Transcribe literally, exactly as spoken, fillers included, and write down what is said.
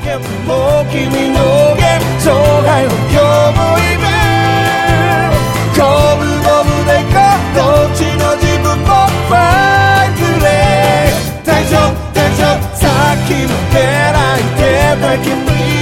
ゲームもう君のゲーム勝敗は今日もイベント五分五分でいこうどっちの自分もファインプレー大丈夫大丈夫さっきまで泣いてた君